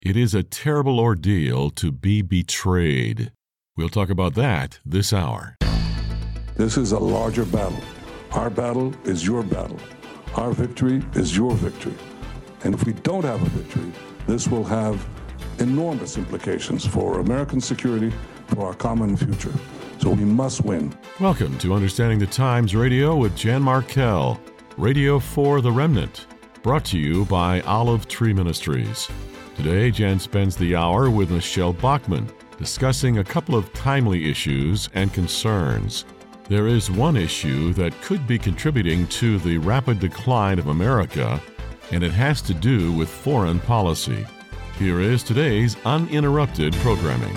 It is a terrible ordeal to be betrayed. We'll talk about that this hour. This is a larger battle. Our battle is your battle. Our victory is your victory. And if we don't have a victory, this will have enormous implications for American security, for our common future. So we must win. Welcome to Understanding the Times Radio with Jan Markell, Radio for the Remnant, brought to you by Olive Tree Ministries. Today, Jan spends the hour with Michelle Bachmann, discussing a couple of timely issues and concerns. There is one issue that could be contributing to the rapid decline of America, and it has to do with foreign policy. Here is today's uninterrupted programming.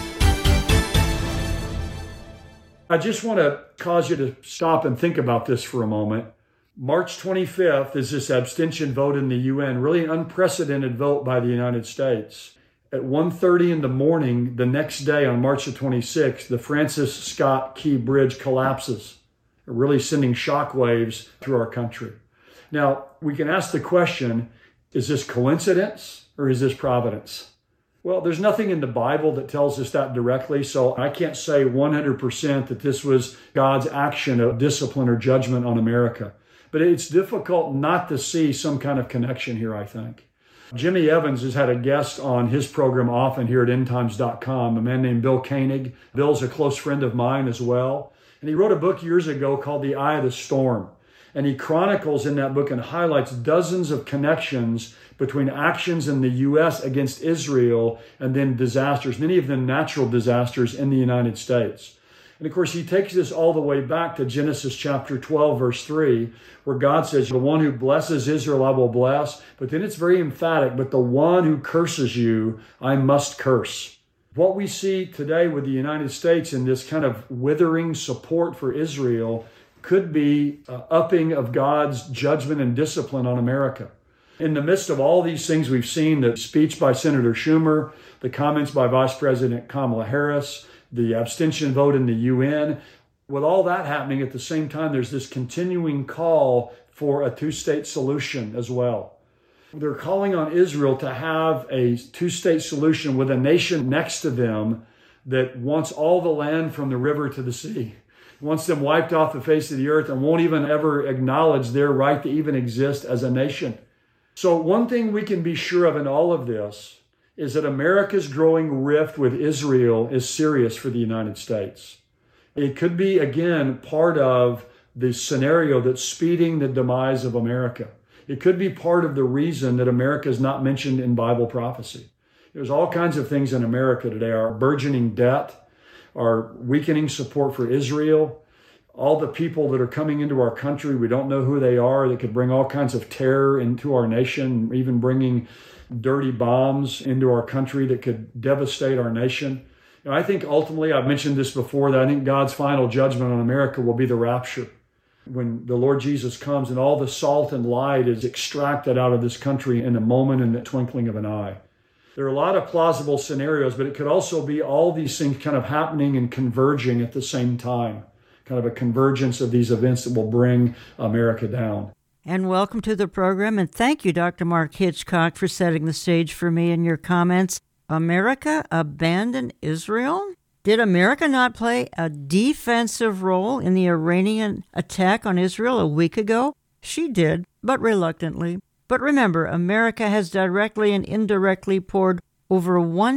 I just want to cause you to stop and think about this for a moment. March 25th is this abstention vote in the UN, really an unprecedented vote by the United States. At 1:30 in the morning, the next day on March the 26th, the Francis Scott Key Bridge collapses, really sending shockwaves through our country. Now, we can ask the question, is this coincidence or is this providence? Well, there's nothing in the Bible that tells us that directly, so I can't say 100% that this was God's action of discipline or judgment on America. But it's difficult not to see some kind of connection here, I think. Jimmy Evans has had a guest on his program often here at endtimes.com, a man named Bill Koenig. Bill's a close friend of mine as well. And he wrote a book years ago called The Eye of the Storm. And he chronicles in that book and highlights dozens of connections between actions in the U.S. against Israel and then disasters, many of them natural disasters in the United States. And of course, he takes this all the way back to Genesis chapter 12, verse 3, where God says, the one who blesses Israel, I will bless. But then it's very emphatic, but the one who curses you, I must curse. What we see today with the United States in this kind of withering support for Israel could be upping of God's judgment and discipline on America. In the midst of all these things we've seen, the speech by Senator Schumer, the comments by Vice President Kamala Harris, the abstention vote in the UN. With all that happening at the same time, there's this continuing call for a two-state solution as well. They're calling on Israel to have a two-state solution with a nation next to them that wants all the land from the river to the sea, wants them wiped off the face of the earth and won't even ever acknowledge their right to even exist as a nation. So one thing we can be sure of in all of this is that America's growing rift with Israel is serious for the United States. It could be, again, part of the scenario that's speeding the demise of America. It could be part of the reason that America is not mentioned in Bible prophecy. There's all kinds of things in America today, our burgeoning debt, our weakening support for Israel, all the people that are coming into our country, we don't know who they are, that could bring all kinds of terror into our nation, even bringing dirty bombs into our country that could devastate our nation. You know, I think ultimately, I've mentioned this before, that I think God's final judgment on America will be the rapture. When the Lord Jesus comes and all the salt and light is extracted out of this country in a moment, in the twinkling of an eye. There are a lot of plausible scenarios, but it could also be all these things kind of happening and converging at the same time. Kind of a convergence of these events that will bring America down. And welcome to the program, and thank you, Dr. Mark Hitchcock, for setting the stage for me in your comments. America abandoned Israel? Did America not play a defensive role in the Iranian attack on Israel a week ago? She did, but reluctantly. But remember, America has directly and indirectly poured over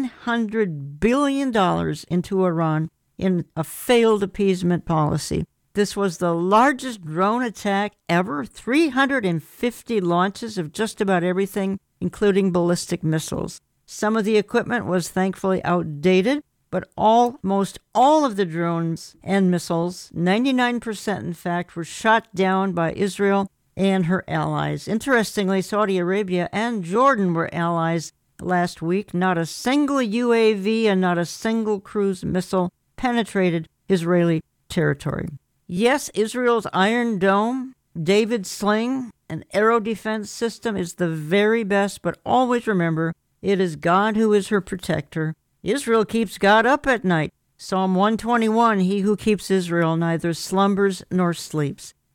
$100 billion into Iran in a failed appeasement policy. This was the largest drone attack ever, 350 launches of just about everything, including ballistic missiles. Some of the equipment was thankfully outdated, but almost all of the drones and missiles, 99% in fact, were shot down by Israel and her allies. Interestingly, Saudi Arabia and Jordan were allies last week. Not a single UAV and not a single cruise missile penetrated Israeli territory. Yes, Israel's Iron Dome, David Sling, an aero defense system is the very best, but always remember, it is God who is her protector. Israel keeps God up at night. Psalm 121, he who keeps Israel neither slumbers nor sleeps.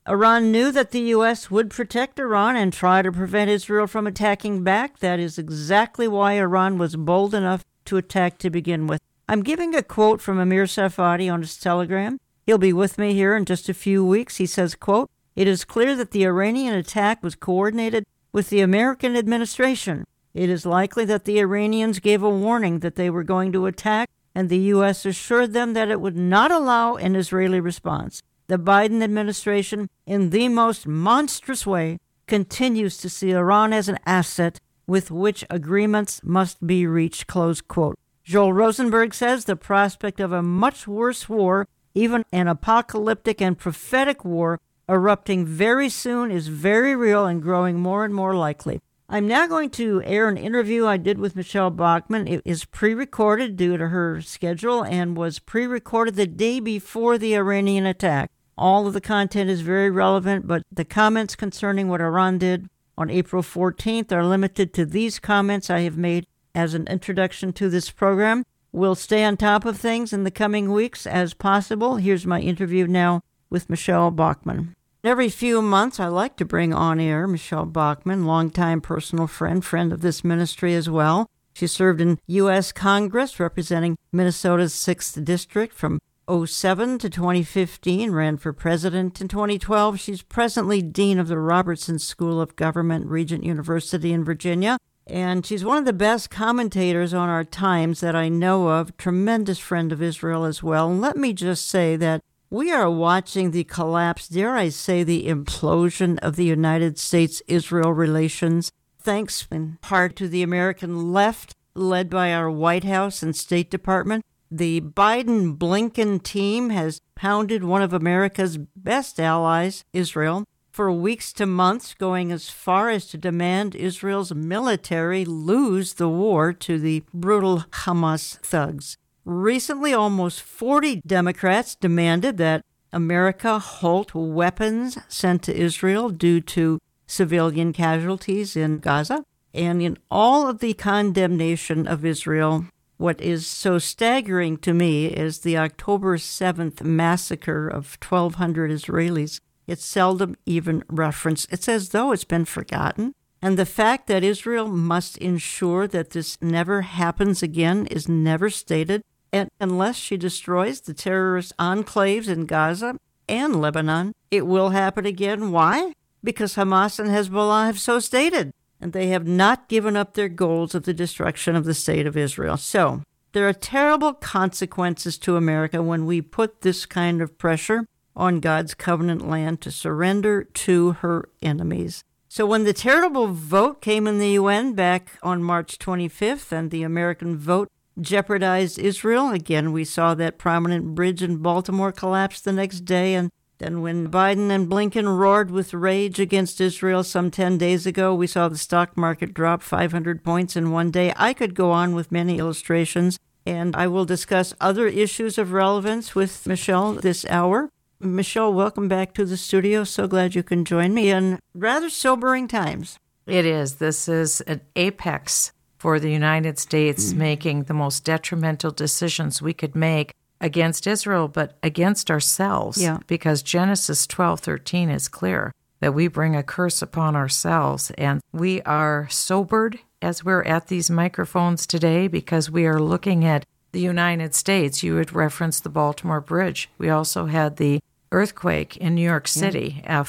Iran knew that the U.S. would protect Iran and try to prevent Israel from attacking back. That is exactly why Iran was bold enough to attack to begin with. I'm giving a quote from Amir Safadi on his Telegram. He'll be with me here in just a few weeks. He says, quote, "It is clear that the Iranian attack was coordinated with the American administration. It is likely that the Iranians gave a warning that they were going to attack, and the U.S. assured them that it would not allow an Israeli response. The Biden administration, in the most monstrous way, continues to see Iran as an asset with which agreements must be reached," close quote. Joel Rosenberg says the prospect of a much worse war, even an apocalyptic and prophetic war, erupting very soon is very real and growing more and more likely. I'm now going to air an interview I did with Michelle Bachmann. It is pre-recorded due to her schedule and was pre-recorded the day before the Iranian attack. All of the content is very relevant, but the comments concerning what Iran did on April 14th are limited to these comments I have made as an introduction to this program. We'll stay on top of things in the coming weeks as possible. Here's my interview now with Michelle Bachmann. Every few months, I like to bring on air Michelle Bachmann, longtime personal friend of this ministry as well. She served in U.S. Congress representing Minnesota's 6th District from 2007 to 2015, ran for president in 2012. She's presently dean of the Robertson School of Government, Regent University in Virginia. And she's one of the best commentators on our times that I know of, tremendous friend of Israel as well. And let me just say that we are watching the collapse, dare I say the implosion of the United States-Israel relations, thanks in part to the American left, led by our White House and State Department. The Biden-Blinken team has pounded one of America's best allies, Israel, for weeks to months, going as far as to demand Israel's military lose the war to the brutal Hamas thugs. Recently, almost 40 Democrats demanded that America halt weapons sent to Israel due to civilian casualties in Gaza. And in all of the condemnation of Israel, what is so staggering to me is the October 7th massacre of 1,200 Israelis. It's seldom even referenced. It's as though it's been forgotten. And the fact that Israel must ensure that this never happens again is never stated. And unless she destroys the terrorist enclaves in Gaza and Lebanon, it will happen again. Why? Because Hamas and Hezbollah have so stated, and they have not given up their goals of the destruction of the state of Israel. So there are terrible consequences to America when we put this kind of pressure on God's covenant land to surrender to her enemies. So when the terrible vote came in the UN back on March 25th and the American vote jeopardized Israel, again, we saw that prominent bridge in Baltimore collapse the next day. And then when Biden and Blinken roared with rage against Israel some 10 days ago, we saw the stock market drop 500 points in one day. I could go on with many illustrations, and I will discuss other issues of relevance with Michelle this hour. Michelle, welcome back to the studio. So glad you can join me in rather sobering times. It is. This is an apex for the United States making the most detrimental decisions we could make against Israel, but against ourselves. Yeah. Because Genesis 12:13 is clear that we bring a curse upon ourselves. And we are sobered as we're at these microphones today because we are looking at the United States. You had referenced the Baltimore Bridge. We also had the earthquake in New York City at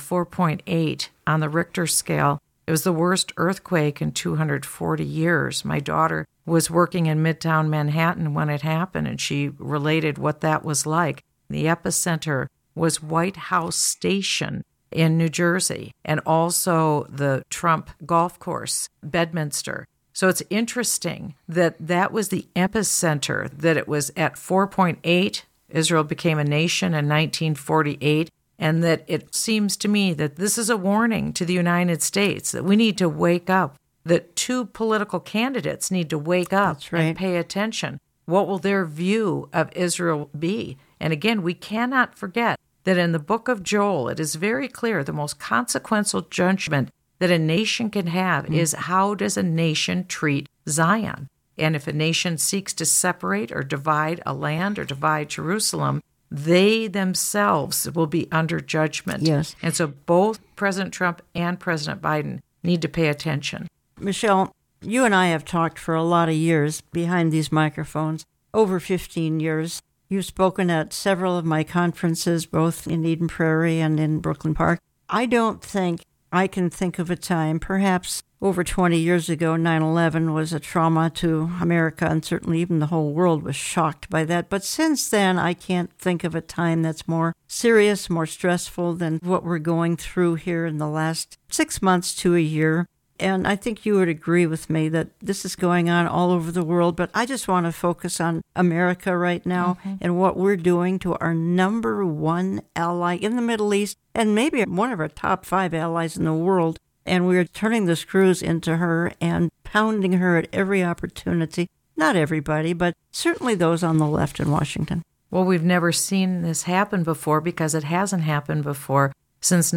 4.8 on the Richter scale. It was the worst earthquake in 240 years. My daughter was working in Midtown Manhattan when it happened, and she related what that was like. The epicenter was White House Station in New Jersey, and also the Trump golf course, Bedminster. So it's interesting that that was the epicenter, that it was at 4.8. Israel became a nation in 1948. And that it seems to me that this is a warning to the United States that we need to wake up, that two political candidates need to wake up and pay attention. What will their view of Israel be? And again, we cannot forget that in the book of Joel, it is very clear the most consequential judgment that a nation can have is how does a nation treat Zion? And if a nation seeks to separate or divide a land or divide Jerusalem, they themselves will be under judgment. Yes. And so both President Trump and President Biden need to pay attention. Michelle, you and I have talked for a lot of years behind these microphones, over 15 years. You've spoken at several of my conferences, both in Eden Prairie and in Brooklyn Park. I don't think I can think of a time, perhaps over 20 years ago, 9/11 was a trauma to America, and certainly even the whole world was shocked by that. But since then, I can't think of a time that's more serious, more stressful than what we're going through here in the last 6 months to a year. And I think you would agree with me that this is going on all over the world, but I just want to focus on America right now and what we're doing to our number one ally in the Middle East and maybe one of our top 5 allies in the world. And we're turning the screws into her and pounding her at every opportunity. Not everybody, but certainly those on the left in Washington. Well, we've never seen this happen before because it hasn't happened before. Since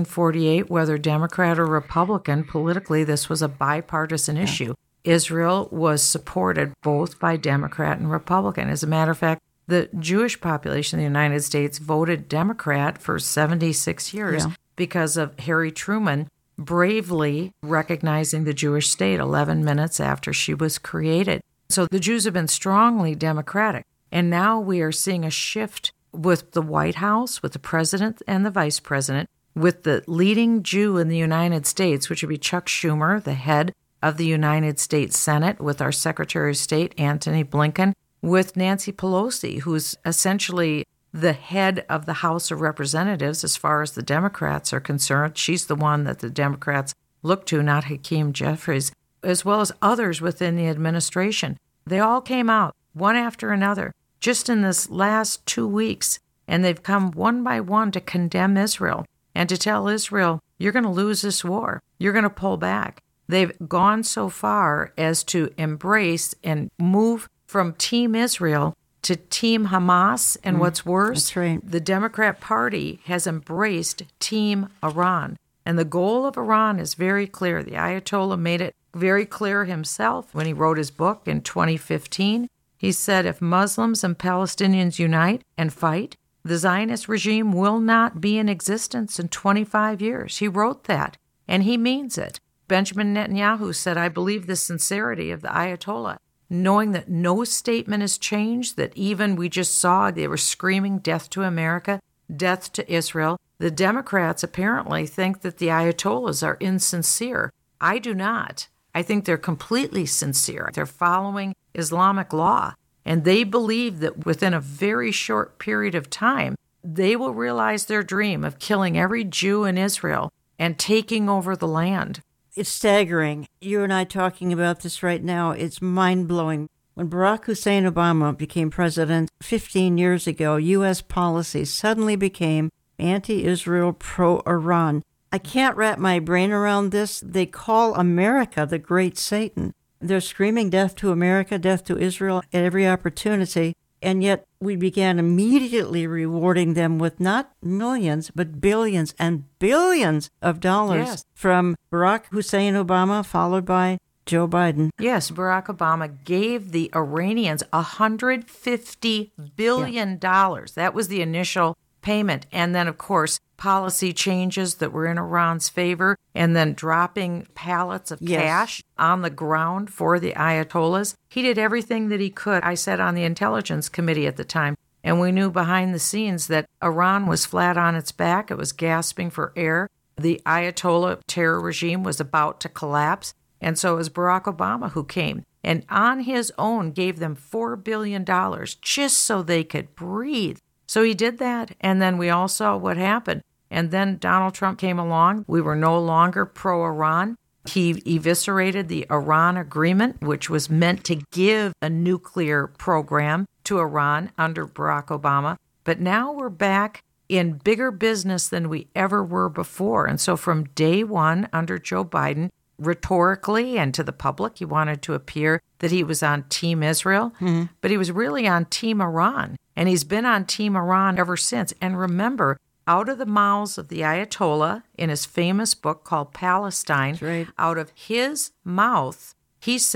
1948, whether Democrat or Republican, politically, this was a bipartisan issue. Israel was supported both by Democrat and Republican. As a matter of fact, the Jewish population in the United States voted Democrat for 76 years because of Harry Truman bravely recognizing the Jewish state 11 minutes after she was created. So the Jews have been strongly Democratic. And now we are seeing a shift with the White House, with the president and the vice president, with the leading Jew in the United States, which would be Chuck Schumer, the head of the United States Senate, with our Secretary of State, Antony Blinken, with Nancy Pelosi, who's essentially the head of the House of Representatives as far as the Democrats are concerned. She's the one that the Democrats look to, not Hakeem Jeffries, as well as others within the administration. They all came out, one after another, just in this last 2 weeks, and they've come one by one to condemn Israel and to tell Israel, you're going to lose this war. You're going to pull back. They've gone so far as to embrace and move from Team Israel to Team Hamas, and what's worse, that's right. The Democrat Party has embraced Team Iran. And the goal of Iran is very clear. The Ayatollah made it very clear himself when he wrote his book in 2015. He said, if Muslims and Palestinians unite and fight, the Zionist regime will not be in existence in 25 years. He wrote that, and he means it. Benjamin Netanyahu said, I believe the sincerity of the Ayatollah, knowing that no statement has changed, that even we just saw they were screaming death to America, death to Israel. The Democrats apparently think that the Ayatollahs are insincere. I do not. I think they're completely sincere. They're following Islamic law, and they believe that within a very short period of time, they will realize their dream of killing every Jew in Israel and taking over the land. It's staggering. You and I talking about this right now, it's mind-blowing. When Barack Hussein Obama became president 15 years ago, U.S. policy suddenly became anti-Israel, pro-Iran. I can't wrap my brain around this. They call America the great Satan. They're screaming death to America, death to Israel at every opportunity. And yet we began immediately rewarding them with not millions, but billions and billions of dollars from Barack Hussein Obama, followed by Joe Biden. Yes, Barack Obama gave the Iranians $150 billion. That was the initial payment. And then, of course, policy changes that were in Iran's favor, and then dropping pallets of cash on the ground for the Ayatollahs. He did everything that he could. I sat on the Intelligence Committee at the time, and we knew behind the scenes that Iran was flat on its back. It was gasping for air. The Ayatollah terror regime was about to collapse. And so it was Barack Obama who came and on his own gave them $4 billion just so they could breathe. So he did that, and then we all saw what happened. And then Donald Trump came along. We were no longer pro-Iran. He eviscerated the Iran agreement, which was meant to give a nuclear program to Iran under Barack Obama. But now we're back in bigger business than we ever were before. And so from day one under Joe Biden, rhetorically and to the public, he wanted to appear that he was on Team Israel, but he was really on Team Iran. And he's been on Team Iran ever since. And remember, out of the mouths of the Ayatollah in his famous book called Palestine, out of his mouth, he said,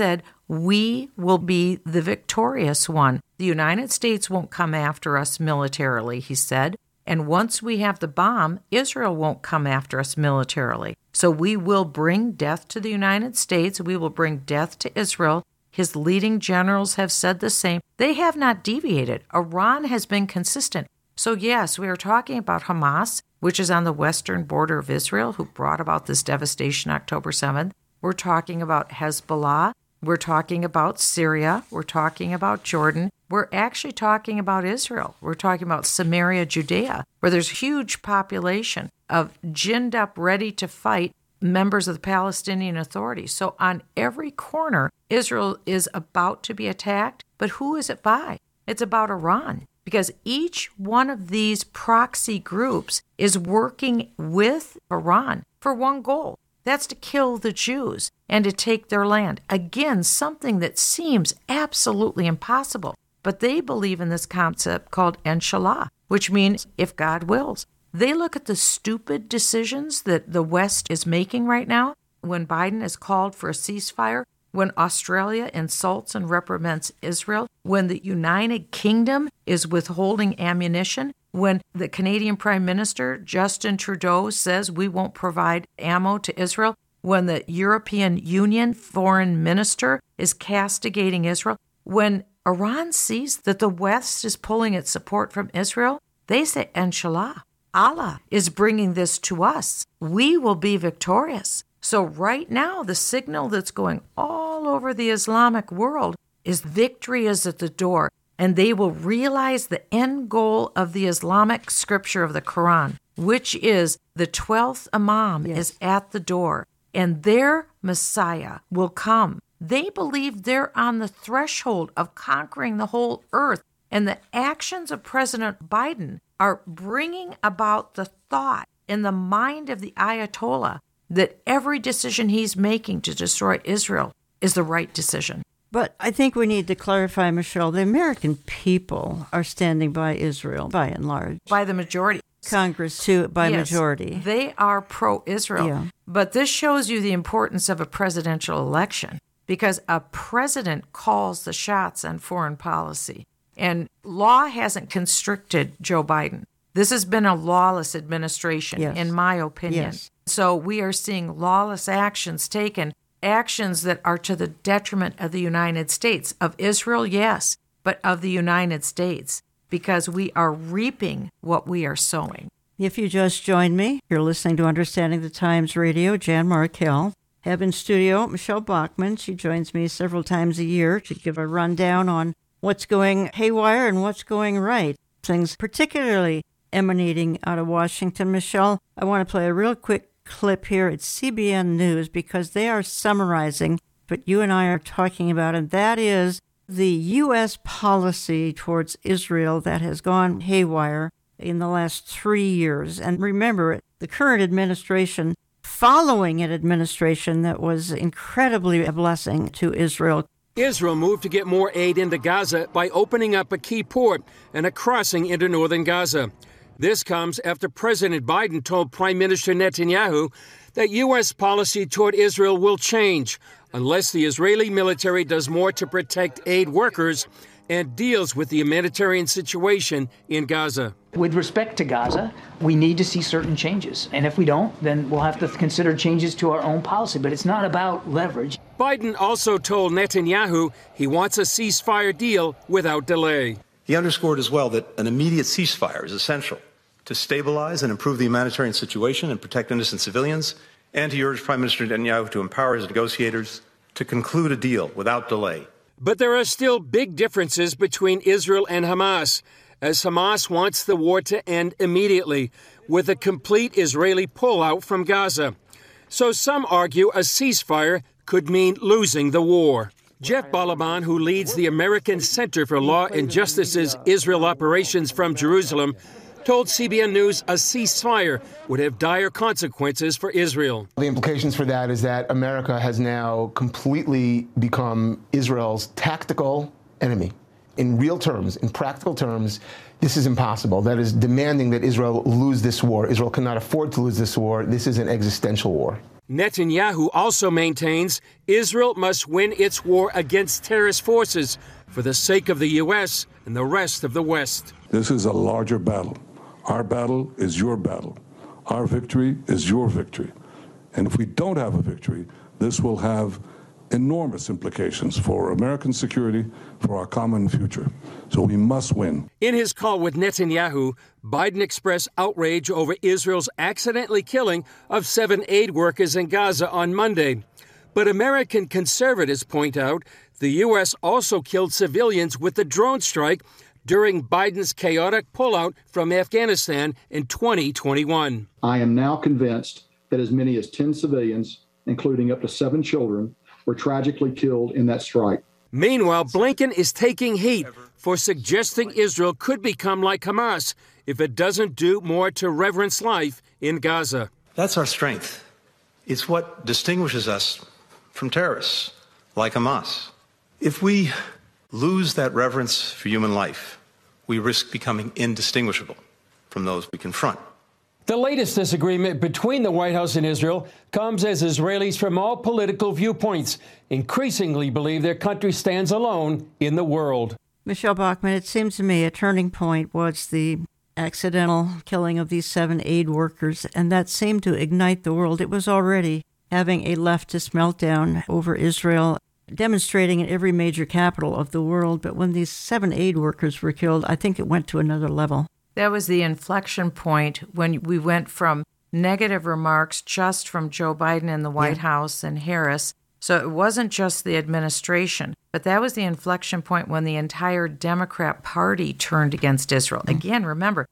we will be the victorious one. The United States won't come after us militarily, he said. And once we have the bomb, Israel won't come after us militarily. So we will bring death to the United States. We will bring death to Israel. His leading generals have said the same. They have not deviated. Iran has been consistent. So yes, we are talking about Hamas, which is on the western border of Israel, who brought about this devastation October 7th. We're talking about Hezbollah. We're talking about Syria. We're talking about Jordan. We're actually talking about Israel. We're talking about Samaria, Judea, where there's a huge population of ginned up, ready to fight members of the Palestinian Authority. So on every corner, Israel is about to be attacked. But who is it by? It's about Iran, because each one of these proxy groups is working with Iran for one goal. That's to kill the Jews and to take their land. Again, something that seems absolutely impossible. But they believe in this concept called Inshallah, which means if God wills. They look at the stupid decisions that the West is making right now, when Biden has called for a ceasefire, when Australia insults and reprimands Israel, when the United Kingdom is withholding ammunition, when the Canadian Prime Minister, Justin Trudeau, says we won't provide ammo to Israel, when the European Union foreign minister is castigating Israel, when Iran sees that the West is pulling its support from Israel, they say, Inshallah, Allah is bringing this to us. We will be victorious. So right now, the signal that's going all over the Islamic world is victory is at the door, and they will realize the end goal of the Islamic scripture of the Quran, which is the 12th Imam is at the door, and their Messiah will come. They believe they're on the threshold of conquering the whole earth, and the actions of President Biden are bringing about the thought in the mind of the Ayatollah that every decision he's making to destroy Israel is the right decision. But I think we need to clarify, Michelle, the American people are standing by Israel, by and large. By the majority. Congress, too, by majority. They are pro-Israel. Yeah. But this shows you the importance of a presidential election, because a president calls the shots on foreign policy. And law hasn't constricted Joe Biden. This has been a lawless administration, in my opinion. Yes. So we are seeing lawless actions taken, actions that are to the detriment of the United States, of Israel, yes, but of the United States, because we are reaping what we are sowing. If you just joined me, you're listening to Understanding the Times Radio. Jan Markell. Have in studio Michelle Bachmann. She joins me several times a year to give a rundown on what's going haywire and what's going right. Things particularly emanating out of Washington. Michelle, I want to play a real quick clip here at CBN News because they are summarizing what you and I are talking about, and that is the U.S. policy towards Israel that has gone haywire in the last 3 years. And remember, the current administration, following an administration that was incredibly a blessing to Israel. Israel moved to get more aid into Gaza by opening up a key port and a crossing into northern Gaza. This comes after President Biden told Prime Minister Netanyahu that U.S. policy toward Israel will change unless the Israeli military does more to protect aid workers and deals with the humanitarian situation in Gaza. With respect to Gaza, we need to see certain changes. And if we don't, then we'll have to consider changes to our own policy. But it's not about leverage. Biden also told Netanyahu he wants a ceasefire deal without delay. He underscored as well that an immediate ceasefire is essential to stabilize and improve the humanitarian situation and protect innocent civilians, and he urged Prime Minister Netanyahu to empower his negotiators to conclude a deal without delay. But there are still big differences between Israel and Hamas, as Hamas wants the war to end immediately, with a complete Israeli pullout from Gaza. So some argue a ceasefire could mean losing the war. Jeff Balaban, who leads the American Center for Law and Justice's Israel operations from Jerusalem, told CBN News a ceasefire would have dire consequences for Israel. The implications for that is that America has now completely become Israel's tactical enemy. In real terms, in practical terms, this is impossible. That is demanding that Israel lose this war. Israel cannot afford to lose this war. This is an existential war. Netanyahu also maintains Israel must win its war against terrorist forces for the sake of the U.S. and the rest of the West. This is a larger battle. Our battle is your battle. Our victory is your victory. And if we don't have a victory, this will have enormous implications for American security, for our common future. So we must win. In his call with Netanyahu, Biden expressed outrage over Israel's accidentally killing of 7 aid workers in Gaza on Monday. But American conservatives point out the U.S. also killed civilians with the drone strike during Biden's chaotic pullout from Afghanistan in 2021. I am now convinced that as many as 10 civilians, including up to 7 children, were tragically killed in that strike. Meanwhile, Blinken is taking heat for suggesting Israel could become like Hamas if it doesn't do more to reverence life in Gaza. That's our strength. It's what distinguishes us from terrorists like Hamas. If we lose that reverence for human life, we risk becoming indistinguishable from those we confront. The latest disagreement between the White House and Israel comes as Israelis from all political viewpoints increasingly believe their country stands alone in the world. Michelle Bachmann, it seems to me a turning point was the accidental killing of these 7 aid workers, and that seemed to ignite the world. It was already having a leftist meltdown over Israel, demonstrating in every major capital of the world. But when these 7 aid workers were killed, I think it went to another level. That was the inflection point when we went from negative remarks just from Joe Biden and the White House and Harris. So it wasn't just the administration, but that was the inflection point when the entire Democrat Party turned against Israel. Again, remember,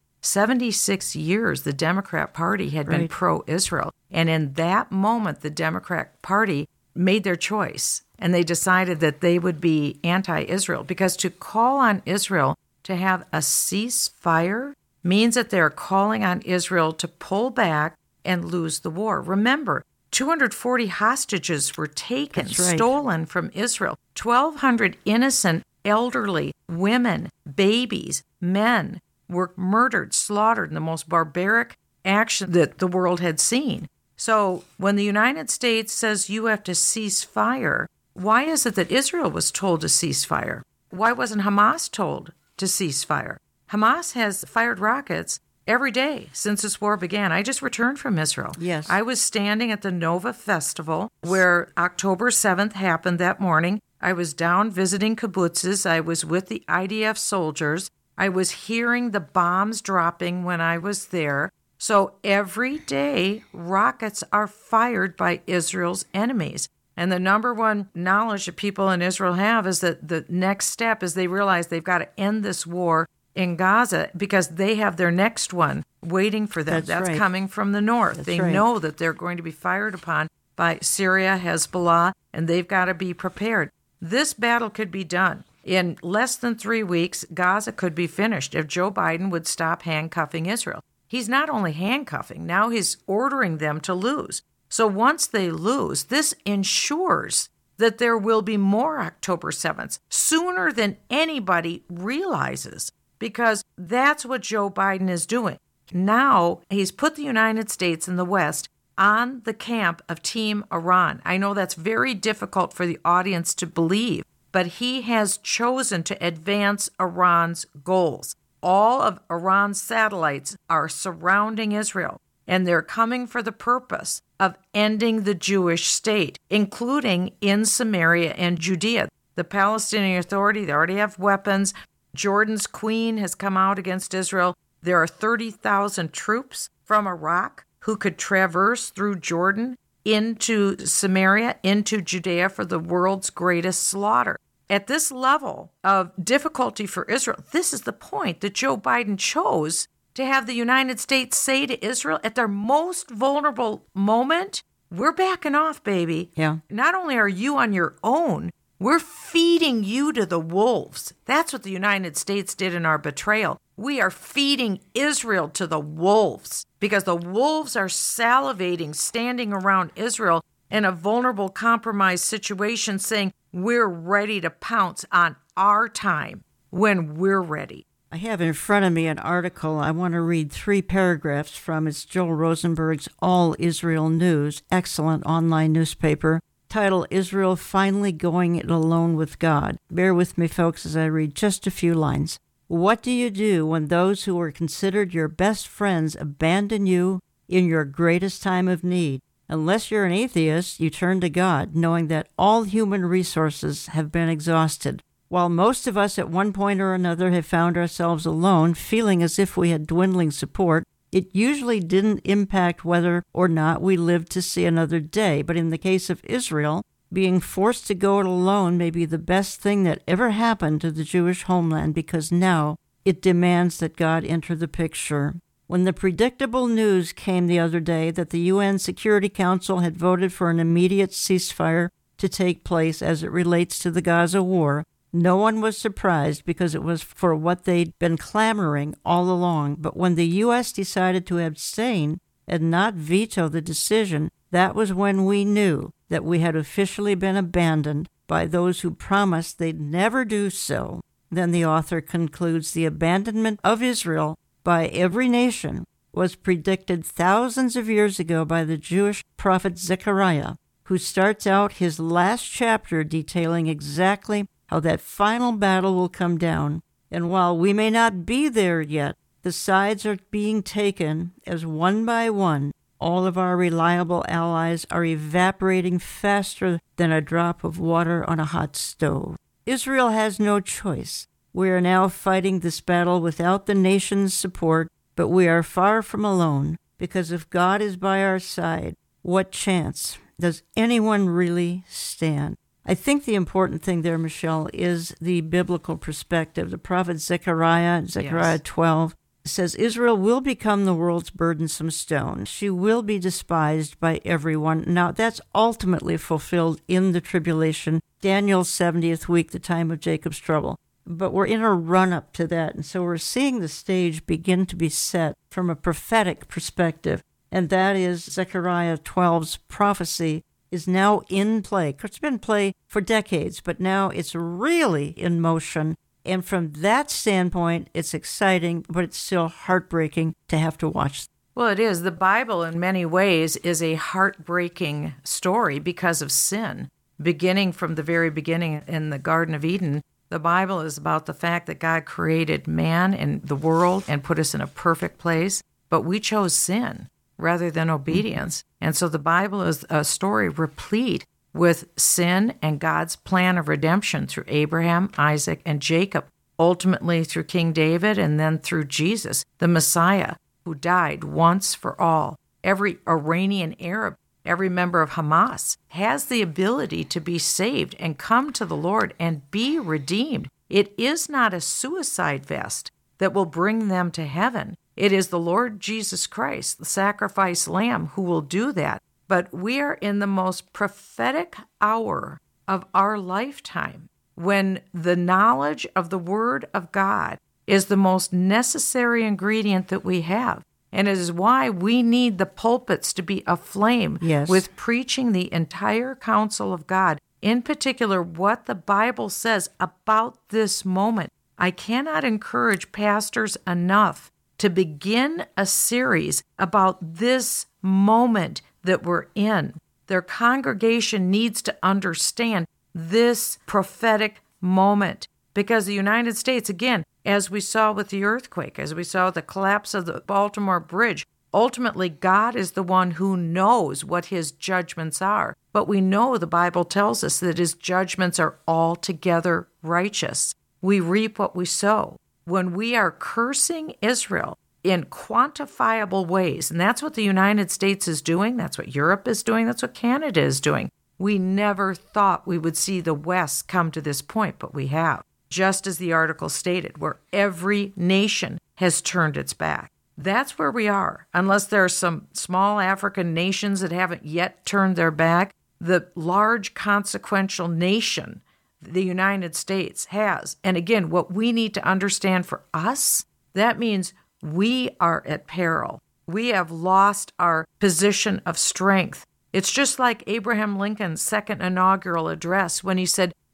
76 years the Democrat Party had been pro-Israel. And in that moment, the Democrat Party made their choice, and they decided that they would be anti-Israel, because to call on Israel to have a ceasefire means that they're calling on Israel to pull back and lose the war. Remember, 240 hostages were taken, stolen from Israel. 1,200 innocent, elderly women, babies, men were murdered, slaughtered in the most barbaric action that the world had seen. So when the United States says you have to cease fire, why is it that Israel was told to cease fire? Why wasn't Hamas told to cease fire? Hamas has fired rockets every day since this war began. I just returned from Israel. Yes. I was standing at the Nova Festival where October 7th happened that morning. I was down visiting kibbutzes. I was with the IDF soldiers. I was hearing the bombs dropping when I was there. So every day, rockets are fired by Israel's enemies. And the number one knowledge that people in Israel have is that the next step is they realize they've got to end this war in Gaza because they have their next one waiting for them. That's coming from the north. They know that they're going to be fired upon by Syria, Hezbollah, and they've got to be prepared. This battle could be done. In less than 3 weeks, Gaza could be finished if Joe Biden would stop handcuffing Israel. He's not only handcuffing, now he's ordering them to lose. So once they lose, this ensures that there will be more October 7th sooner than anybody realizes, because that's what Joe Biden is doing. Now he's put the United States and the West on the camp of Team Iran. I know that's very difficult for the audience to believe, but he has chosen to advance Iran's goals. All of Iran's satellites are surrounding Israel, and they're coming for the purpose of ending the Jewish state, including in Samaria and Judea. The Palestinian Authority, they already have weapons. Jordan's queen has come out against Israel. There are 30,000 troops from Iraq who could traverse through Jordan into Samaria, into Judea for the world's greatest slaughter. At this level of difficulty for Israel, this is the point that Joe Biden chose to have the United States say to Israel at their most vulnerable moment, we're backing off, baby. Yeah. Not only are you on your own, we're feeding you to the wolves. That's what the United States did in our betrayal. We are feeding Israel to the wolves because the wolves are salivating, standing around Israel in a vulnerable, compromised situation, saying, we're ready to pounce on our time. when we're ready. I have in front of me an article. I want to read 3 paragraphs from. It's Joel Rosenberg's All Israel News, excellent online newspaper, titled Israel Finally Going It Alone with God. Bear with me, folks, as I read just a few lines. What do you do when those who were considered your best friends abandon you in your greatest time of need? Unless you're an atheist, you turn to God, knowing that all human resources have been exhausted. While most of us at one point or another have found ourselves alone, feeling as if we had dwindling support, it usually didn't impact whether or not we lived to see another day. But in the case of Israel, being forced to go it alone may be the best thing that ever happened to the Jewish homeland, because now it demands that God enter the picture. When the predictable news came the other day that the UN Security Council had voted for an immediate ceasefire to take place as it relates to the Gaza war, no one was surprised, because it was for what they'd been clamoring all along. But when the U.S. decided to abstain and not veto the decision, that was when we knew that we had officially been abandoned by those who promised they'd never do so. Then the author concludes the abandonment of Israel by every nation was predicted thousands of years ago by the Jewish prophet Zechariah, who starts out his last chapter detailing exactly how that final battle will come down. And while we may not be there yet, the sides are being taken as one by one all of our reliable allies are evaporating faster than a drop of water on a hot stove. Israel has no choice. We are now fighting this battle without the nation's support, but we are far from alone, because if God is by our side, what chance does anyone really stand? I think the important thing there, Michelle, is the biblical perspective. The prophet Zechariah 12, says Israel will become the world's burdensome stone. She will be despised by everyone. Now, that's ultimately fulfilled in the tribulation, Daniel's 70th week, the time of Jacob's trouble. But we're in a run-up to that, and so we're seeing the stage begin to be set from a prophetic perspective, and that is Zechariah 12's prophecy is now in play. It's been in play for decades, but now it's really in motion. And from that standpoint, it's exciting, but it's still heartbreaking to have to watch. Well, it is. The Bible, in many ways, is a heartbreaking story because of sin. Beginning from the very beginning in the Garden of Eden, the Bible is about the fact that God created man and the world and put us in a perfect place, but we chose sin rather than obedience. And so the Bible is a story replete with sin and God's plan of redemption through Abraham, Isaac, and Jacob, ultimately through King David, and then through Jesus, the Messiah, who died once for all. Every Iranian Arab, every member of Hamas has the ability to be saved and come to the Lord and be redeemed. It is not a suicide vest that will bring them to heaven. It is the Lord Jesus Christ, the sacrifice lamb, who will do that. But we are in the most prophetic hour of our lifetime, when the knowledge of the Word of God is the most necessary ingredient that we have. And it is why we need the pulpits to be aflame with preaching the entire counsel of God, in particular what the Bible says about this moment. I cannot encourage pastors enough to begin a series about this moment that we're in. Their congregation needs to understand this prophetic moment, because the United States, again, as we saw with the earthquake, as we saw the collapse of the Baltimore Bridge, ultimately God is the one who knows what his judgments are. But we know the Bible tells us that his judgments are altogether righteous. We reap what we sow. When we are cursing Israel in quantifiable ways, and that's what the United States is doing, that's what Europe is doing, that's what Canada is doing. We never thought we would see the West come to this point, but we have. Just as the article stated, where every nation has turned its back. That's where we are. Unless there are some small African nations that haven't yet turned their back, the large consequential nation, the United States, has. And again, what we need to understand for us, that means we are at peril. We have lost our position of strength. It's just like Abraham Lincoln's second inaugural address when he said,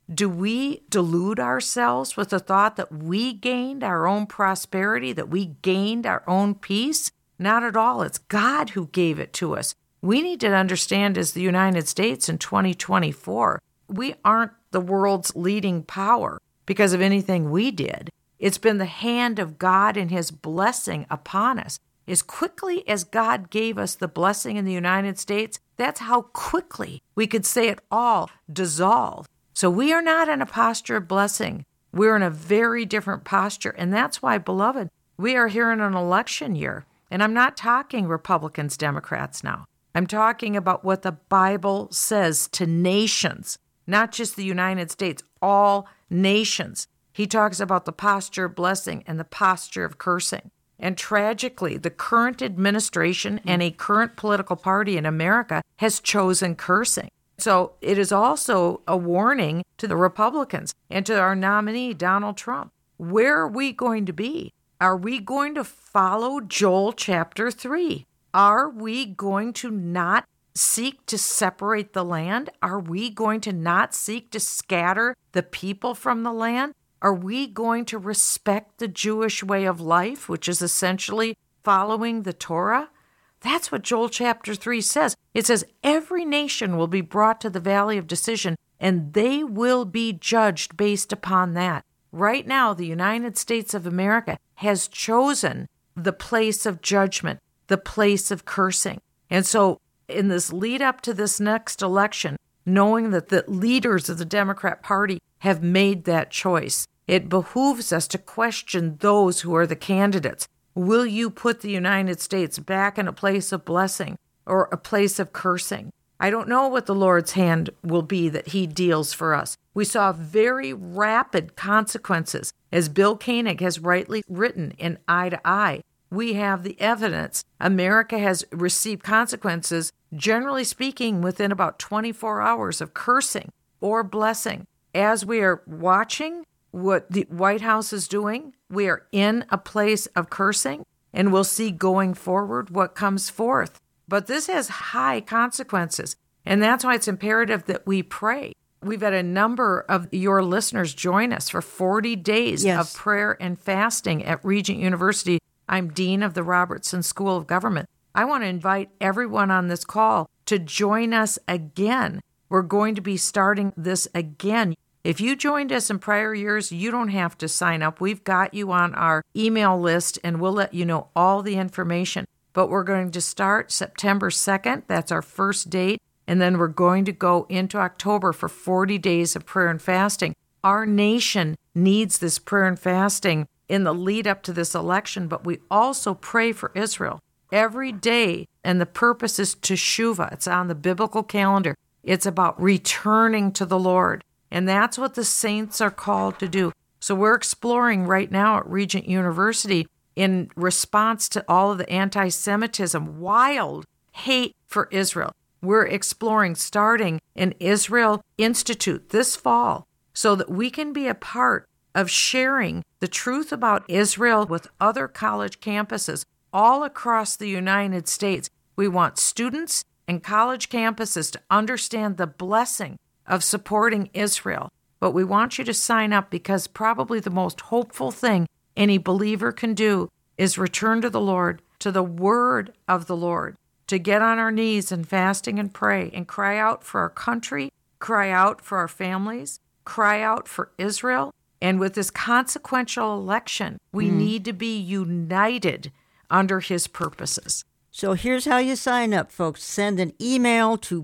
Do we delude ourselves with the thought that we gained our own prosperity, that we gained our own peace? Not at all. It's God who gave it to us. We need to understand, as the United States in 2024, we aren't the world's leading power because of anything we did. It's been the hand of God and His blessing upon us. As quickly as God gave us the blessing in the United States, that's how quickly we could say it all dissolved. So we are not in a posture of blessing. We're in a very different posture. And that's why, beloved, we are here in an election year. And I'm not talking Republicans, Democrats now. I'm talking about what the Bible says to nations, not just the United States, all nations. He talks about the posture of blessing and the posture of cursing. And tragically, the current administration and a current political party in America has chosen cursing. So it is also a warning to the Republicans and to our nominee, Donald Trump. Where are we going to be? Are we going to follow Joel chapter 3? Are we going to not seek to separate the land? Are we going to not seek to scatter the people from the land? Are we going to respect the Jewish way of life, which is essentially following the Torah? That's what Joel chapter 3 says. It says, every nation will be brought to the valley of decision, and they will be judged based upon that. Right now, the United States of America has chosen the place of judgment, the place of cursing. And so in this lead up to this next election, knowing that the leaders of the Democrat Party have made that choice, it behooves us to question those who are the candidates. Will you put the United States back in a place of blessing or a place of cursing? I don't know what the Lord's hand will be that He deals for us. We saw very rapid consequences, as Bill Koenig has rightly written in Eye to Eye. We have the evidence. America has received consequences, generally speaking, within about 24 hours of cursing or blessing. As we are watching what the White House is doing, we are in a place of cursing, and we'll see going forward what comes forth. But this has high consequences, and that's why it's imperative that we pray. We've had a number of your listeners join us for 40 days of prayer and fasting at Regent University. I'm Dean of the Robertson School of Government. I want to invite everyone on this call to join us again. We're going to be starting this again. If you joined us in prior years, you don't have to sign up. We've got you on our email list, and we'll let you know all the information. But we're going to start September 2nd. That's our first date. And then we're going to go into October for 40 days of prayer and fasting. Our nation needs this prayer and fasting in the lead up to this election, but we also pray for Israel every day. And the purpose is Teshuvah. It's on the biblical calendar. It's about returning to the Lord. And that's what the saints are called to do. So we're exploring right now at Regent University, in response to all of the anti-Semitism, wild hate for Israel. We're exploring starting an Israel Institute this fall so that we can be a part of sharing the truth about Israel with other college campuses all across the United States. We want students and college campuses to understand the blessing of supporting Israel. But we want you to sign up, because probably the most hopeful thing any believer can do is return to the Lord, to the word of the Lord, to get on our knees and fasting and pray and cry out for our country, cry out for our families, cry out for Israel. And with this consequential election, we need to be united under His purposes. So here's how you sign up, folks. Send an email to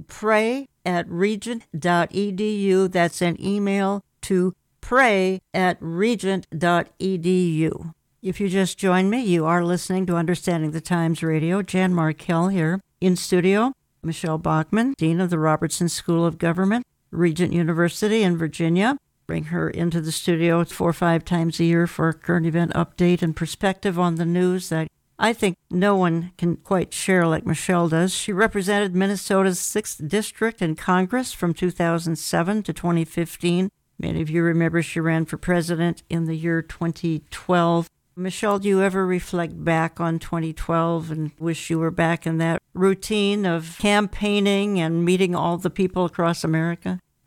pray@regent.edu. That's an email to pray@regent.edu. If you just joined me, you are listening to Understanding the Times Radio. Jan Markell here in studio. Michelle Bachmann, Dean of the Robertson School of Government, Regent University in Virginia. Bring her into the studio 4 or 5 times a year for a current event update and perspective on the news that I think no one can quite share like Michelle does. She represented Minnesota's 6th District in Congress from 2007 to 2015. Many of you remember she ran for president in the year 2012. Michelle, do you ever reflect back on 2012 and wish you were back in that routine of campaigning and meeting all the people across America?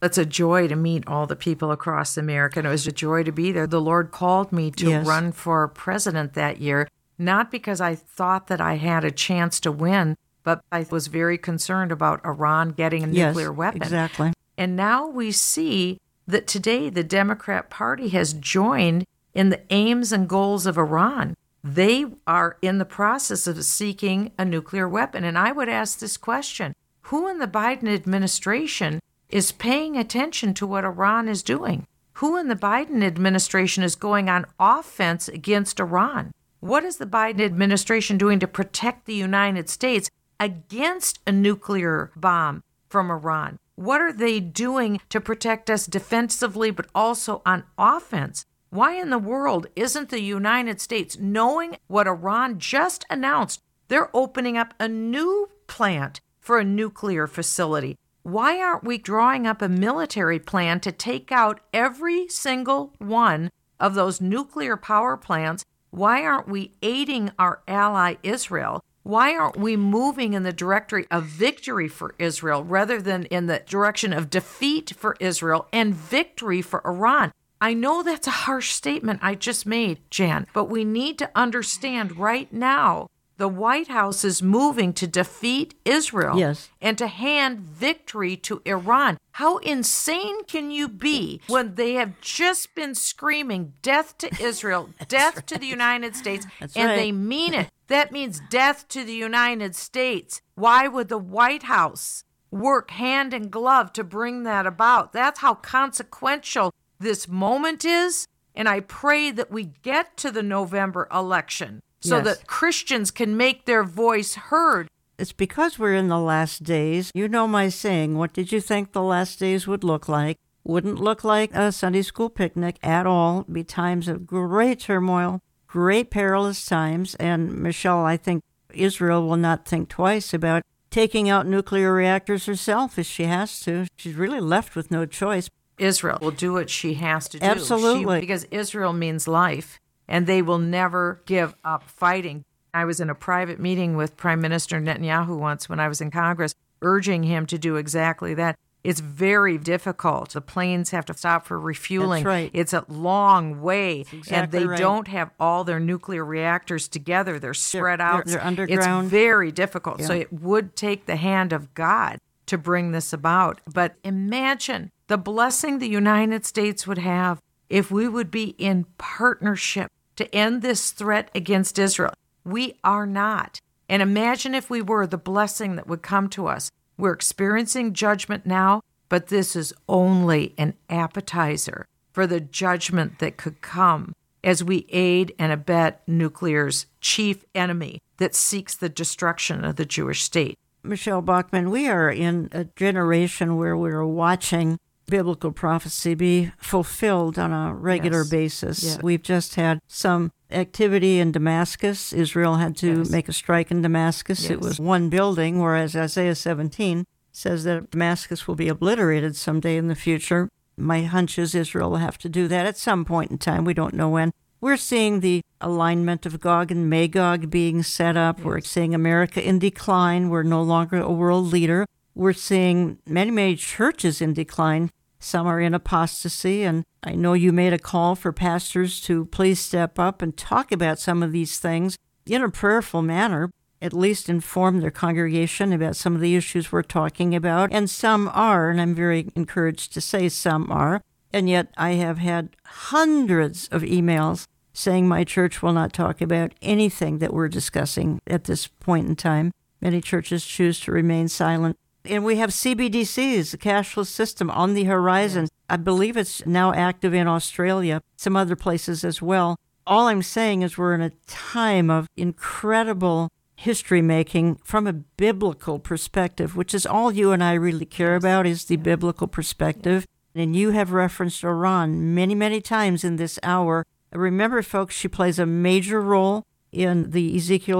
It's a joy to meet all the people across America, and it was a joy to be there. The Lord called me to run for president that year, not because I thought that I had a chance to win, but I was very concerned about Iran getting a nuclear weapon. Exactly. And now we see that today the Democrat Party has joined in the aims and goals of Iran. They are in the process of seeking a nuclear weapon. And I would ask this question: who in the Biden administration is paying attention to what Iran is doing? Who in the Biden administration is going on offense against Iran? What is the Biden administration doing to protect the United States against a nuclear bomb from Iran? What are they doing to protect us defensively but also on offense? Why in the world isn't the United States, knowing what Iran just announced, they're opening up a new plant for a nuclear facility? Why aren't we drawing up a military plan to take out every single one of those nuclear power plants? Why aren't we aiding our ally Israel? Why aren't we moving in the directory of victory for Israel rather than in the direction of defeat for Israel and victory for Iran? I know that's a harsh statement I just made, Jan, but we need to understand right now the White House is moving to defeat Israel and to hand victory to Iran. How insane can you be when they have just been screaming death to Israel, death to the United States, they mean it? That means death to the United States. Why would the White House work hand in glove to bring that about? That's how consequential this moment is. And I pray that we get to the November election so that Christians can make their voice heard. It's because we're in the last days. You know my saying, what did you think the last days would look like? Wouldn't look like a Sunday school picnic at all. It'd be times of great turmoil, great perilous times. And Michelle, I think Israel will not think twice about taking out nuclear reactors herself if she has to. She's really left with no choice. Israel will do what she has to do. Absolutely. Because Israel means life, and they will never give up fighting. I was in a private meeting with Prime Minister Netanyahu once when I was in Congress, urging him to do exactly that. It's very difficult. The planes have to stop for refueling. That's right. It's a long way, and they right. don't have all their nuclear reactors together. They're spread out. They're underground. It's very difficult. Yeah. So it would take the hand of God to bring this about. But imagine the blessing the United States would have if we would be in partnership to end this threat against Israel. We are not. And imagine if we were, the blessing that would come to us. We're experiencing judgment now, but this is only an appetizer for the judgment that could come as we aid and abet nuclear's chief enemy that seeks the destruction of the Jewish state. Michelle Bachmann, we are in a generation where we're watching biblical prophecy be fulfilled on a regular basis. Yes. We've just had some activity in Damascus. Israel had to make a strike in Damascus. Yes. It was one building, whereas Isaiah 17 says that Damascus will be obliterated someday in the future. My hunch is Israel will have to do that at some point in time. We don't know when. We're seeing the alignment of Gog and Magog being set up. Yes. We're seeing America in decline. We're no longer a world leader. We're seeing many, many churches in decline. Some are in apostasy, and I know you made a call for pastors to please step up and talk about some of these things in a prayerful manner, at least inform their congregation about some of the issues we're talking about. And some are, and I'm very encouraged to say some are, and yet I have had hundreds of emails saying my church will not talk about anything that we're discussing at this point in time. Many churches choose to remain silent. And we have CBDCs, the cashless system, on the horizon. Yes. I believe it's now active in Australia, some other places as well. All I'm saying is we're in a time of incredible history making from a biblical perspective, which is all you and I really care about, is the biblical perspective. And you have referenced Iran many, many times in this hour. Remember, folks, she plays a major role in the Ezekiel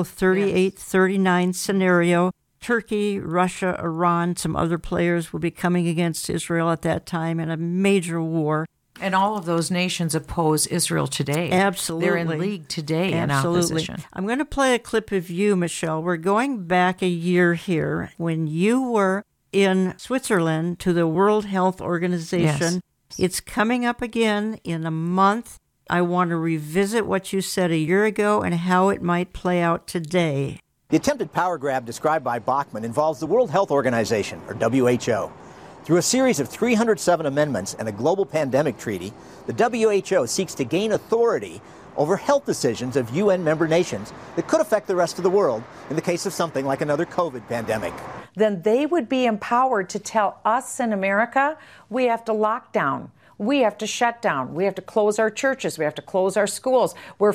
38-39 scenario. Turkey, Russia, Iran, some other players will be coming against Israel at that time in a major war. And all of those nations oppose Israel today. Absolutely. They're in league today in opposition. I'm going to play a clip of you, Michelle. We're going back a year here when you were in Switzerland to the World Health Organization. Yes. It's coming up again in a month. I want to revisit what you said a year ago and how it might play out today. The attempted power grab described by Bachmann involves the World Health Organization, or WHO. Through a series of 307 amendments and a global pandemic treaty, the WHO seeks to gain authority over health decisions of UN member nations that could affect the rest of the world in the case of something like another COVID pandemic. Then they would be empowered to tell us in America, we have to lock down. We have to shut down. We have to close our churches. We have to close our schools. We're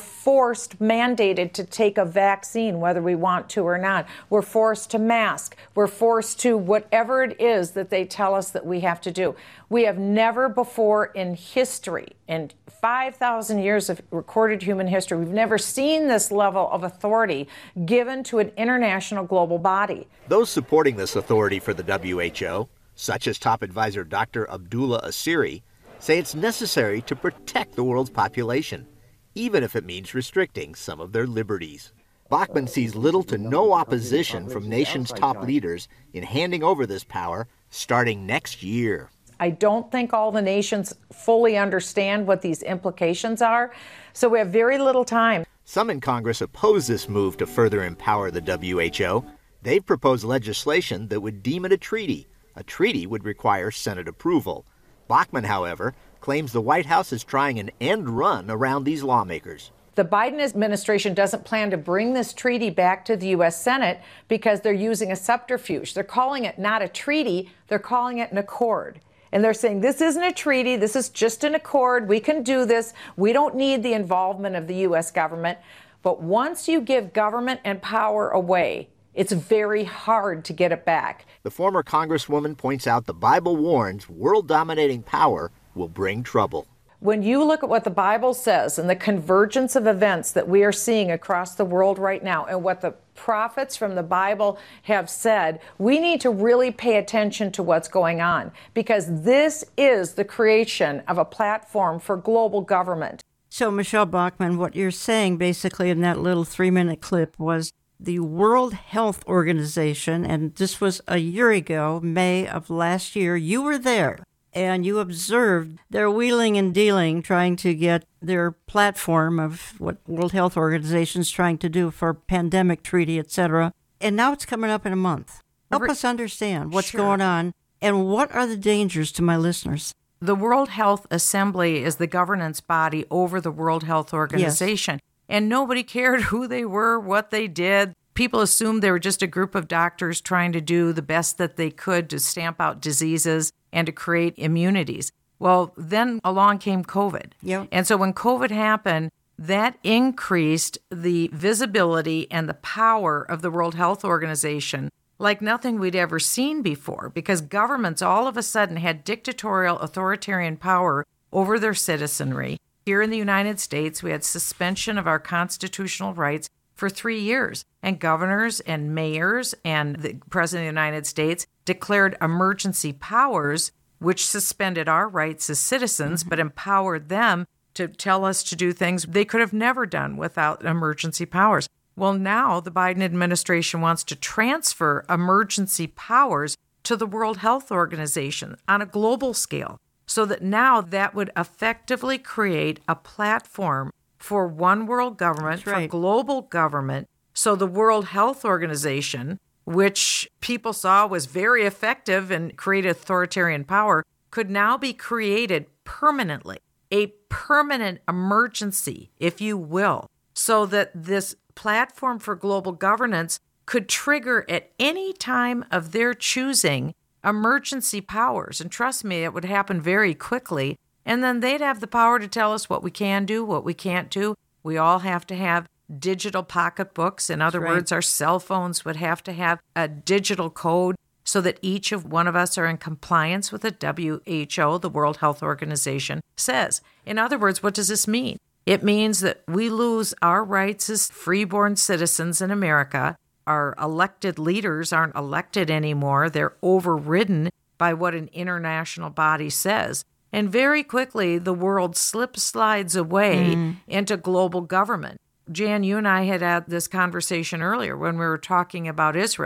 mandated to take a vaccine, whether we want to or not. We're forced to mask. We're forced to whatever it is that they tell us that we have to do. We have never before in history, in 5,000 years of recorded human history, we've never seen this level of authority given to an international global body. Those supporting this authority for the WHO, such as top advisor Dr. Abdullah Asiri, say it's necessary to protect the world's population, even if it means restricting some of their liberties. Bachmann sees little to no opposition from nations' top leaders in handing over this power starting next year. I don't think all the nations fully understand what these implications are, so we have very little time. Some in Congress oppose this move to further empower the WHO. They've proposed legislation that would deem it a treaty. A treaty would require Senate approval. Bachmann, however, claims the White House is trying an end run around these lawmakers. The Biden administration doesn't plan to bring this treaty back to the U.S. Senate because they're using a subterfuge. They're calling it not a treaty, they're calling it an accord. And they're saying this isn't a treaty, this is just an accord, we can do this, we don't need the involvement of the U.S. government. But once you give government and power away, it's very hard to get it back. The former Congresswoman points out the Bible warns world-dominating power will bring trouble. When you look at what the Bible says and the convergence of events that we are seeing across the world right now and what the prophets from the Bible have said, we need to really pay attention to what's going on because this is the creation of a platform for global government. So, Michelle Bachmann, what you're saying basically in that little 3-minute clip was the World Health Organization, and this was a year ago, May of last year, you were there. And you observed their wheeling and dealing, trying to get their platform of what World Health Organization is trying to do for pandemic treaty, etc. And now it's coming up in a month. Help us understand what's going on and what are the dangers to my listeners. The World Health Assembly is the governance body over the World Health Organization. Yes. And nobody cared who they were, what they did. People assumed they were just a group of doctors trying to do the best that they could to stamp out diseases and to create immunities. Well, then along came COVID. Yep. And so when COVID happened, that increased the visibility and the power of the World Health Organization like nothing we'd ever seen before, because governments all of a sudden had dictatorial, authoritarian power over their citizenry. Here in the United States, we had suspension of our constitutional rights for 3 years, and governors and mayors and the President of the United States declared emergency powers, which suspended our rights as citizens, but empowered them to tell us to do things they could have never done without emergency powers. Well, now the Biden administration wants to transfer emergency powers to the World Health Organization on a global scale, so that now that would effectively create a platform for one world government, for global government. So the World Health Organization, which people saw was very effective and created authoritarian power, could now be created permanently, a permanent emergency, if you will, so that this platform for global governance could trigger at any time of their choosing emergency powers. And trust me, it would happen very quickly. And then they'd have the power to tell us what we can do, what we can't do. We all have to have digital pocketbooks. In other words, our cell phones would have to have a digital code so that each of one of us are in compliance with the WHO, the World Health Organization, says. In other words, what does this mean? It means that we lose our rights as freeborn citizens in America. Our elected leaders aren't elected anymore. They're overridden by what an international body says. And very quickly, the world slides away into global government. Jan, you and I had this conversation earlier when we were talking about Israel.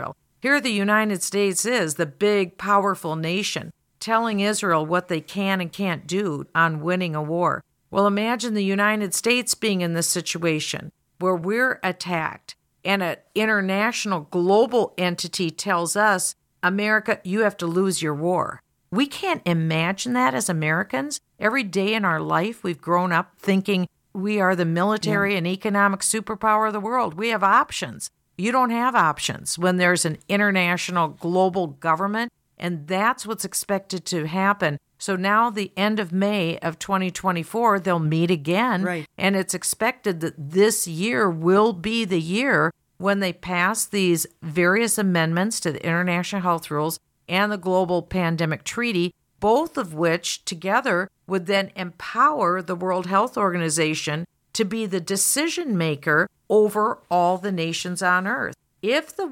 Here the United States is, the big, powerful nation, telling Israel what they can and can't do on winning a war. Well, imagine the United States being in this situation where we're attacked and an international global entity tells us, America, you have to lose your war. We can't imagine that as Americans. Every day in our life, we've grown up thinking we are the military and economic superpower of the world. We have options. You don't have options when there's an international global government, and that's what's expected to happen. So now the end of May of 2024, they'll meet again, right. And it's expected that this year will be the year when they pass these various amendments to the international health rules and the global pandemic treaty, both of which together would then empower the World Health Organization to be the decision maker over all the nations on Earth. If the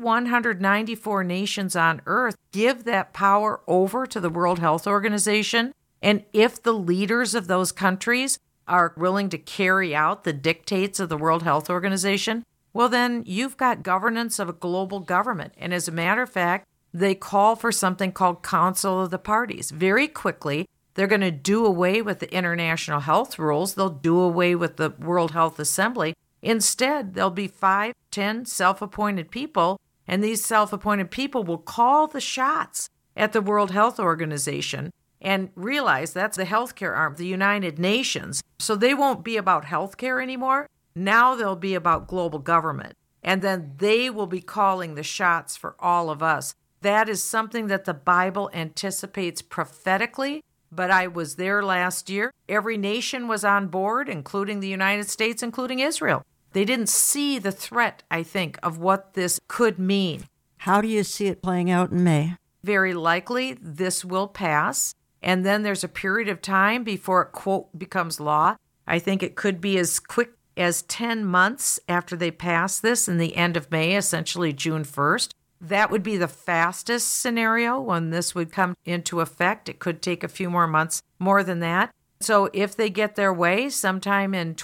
194 nations on Earth give that power over to the World Health Organization, and if the leaders of those countries are willing to carry out the dictates of the World Health Organization, well, then you've got governance of a global government. And as a matter of fact, they call for something called Council of the Parties. Very quickly, they're going to do away with the international health rules. They'll do away with the World Health Assembly. Instead, there'll be 5, 10 self-appointed people, and these self-appointed people will call the shots at the World Health Organization and realize that's the healthcare arm of the United Nations. So they won't be about healthcare anymore. Now they'll be about global government. And then they will be calling the shots for all of us. That is something that the Bible anticipates prophetically. But I was there last year. Every nation was on board, including the United States, including Israel. They didn't see the threat, I think, of what this could mean. How do you see it playing out in May? Very likely this will pass, and then there's a period of time before it, quote, becomes law. I think it could be as quick as 10 months after they pass this in the end of May, essentially June 1st. That would be the fastest scenario when this would come into effect. It could take a few more months more than that. So if they get their way sometime in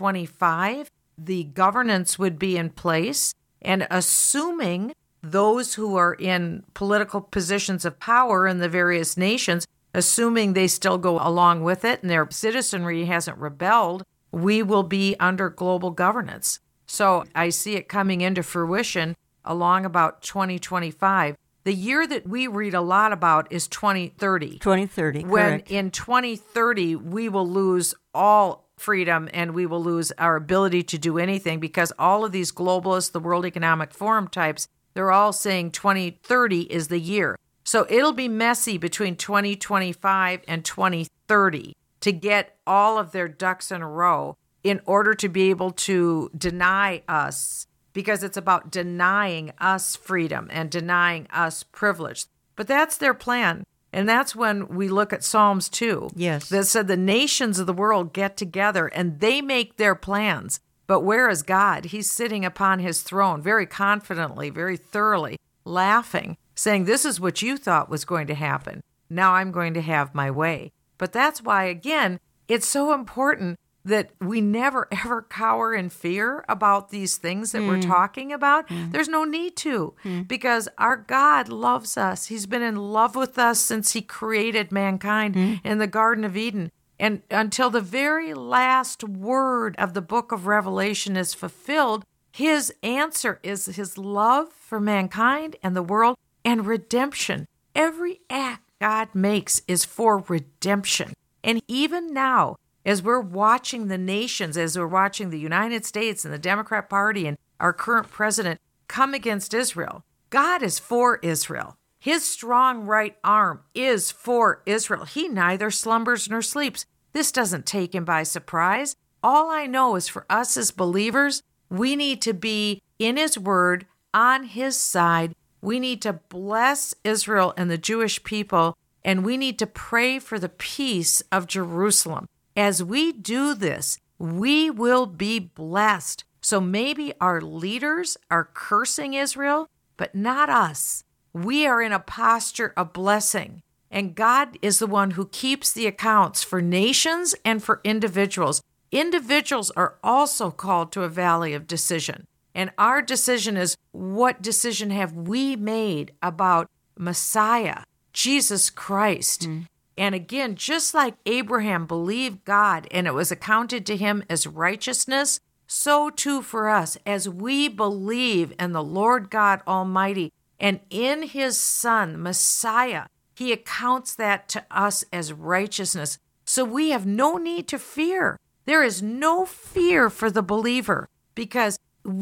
2025, the governance would be in place, and assuming those who are in political positions of power in the various nations, assuming they still go along with it and their citizenry hasn't rebelled, we will be under global governance. So I see it coming into fruition along about 2025. The year that we read a lot about is 2030. 2030, when correct. In 2030, we will lose all freedom and we will lose our ability to do anything because all of these globalists, the World Economic Forum types, they're all saying 2030 is the year. So it'll be messy between 2025 and 2030 to get all of their ducks in a row in order to be able to deny us, because it's about denying us freedom and denying us privilege. But that's their plan. And that's when we look at Psalms 2. Yes. That said the nations of the world get together and they make their plans. But where is God? He's sitting upon his throne very confidently, very thoroughly, laughing, saying, this is what you thought was going to happen. Now I'm going to have my way. But that's why, again, it's so important that we never, ever cower in fear about these things that we're talking about. There's no need to, because our God loves us. He's been in love with us since he created mankind in the Garden of Eden. And until the very last word of the book of Revelation is fulfilled, his answer is his love for mankind and the world and redemption. Every act God makes is for redemption. And even now, as we're watching the nations, as we're watching the United States and the Democrat Party and our current president come against Israel, God is for Israel. His strong right arm is for Israel. He neither slumbers nor sleeps. This doesn't take him by surprise. All I know is for us as believers, we need to be in his word, on his side. We need to bless Israel and the Jewish people, and we need to pray for the peace of Jerusalem. As we do this, we will be blessed. So maybe our leaders are cursing Israel, but not us. We are in a posture of blessing. And God is the one who keeps the accounts for nations and for individuals. Individuals are also called to a valley of decision. And our decision is, what decision have we made about Messiah, Jesus Christ? And again, just like Abraham believed God and it was accounted to him as righteousness, so too for us, as we believe in the Lord God Almighty and in his Son, Messiah, he accounts that to us as righteousness. So we have no need to fear. There is no fear for the believer because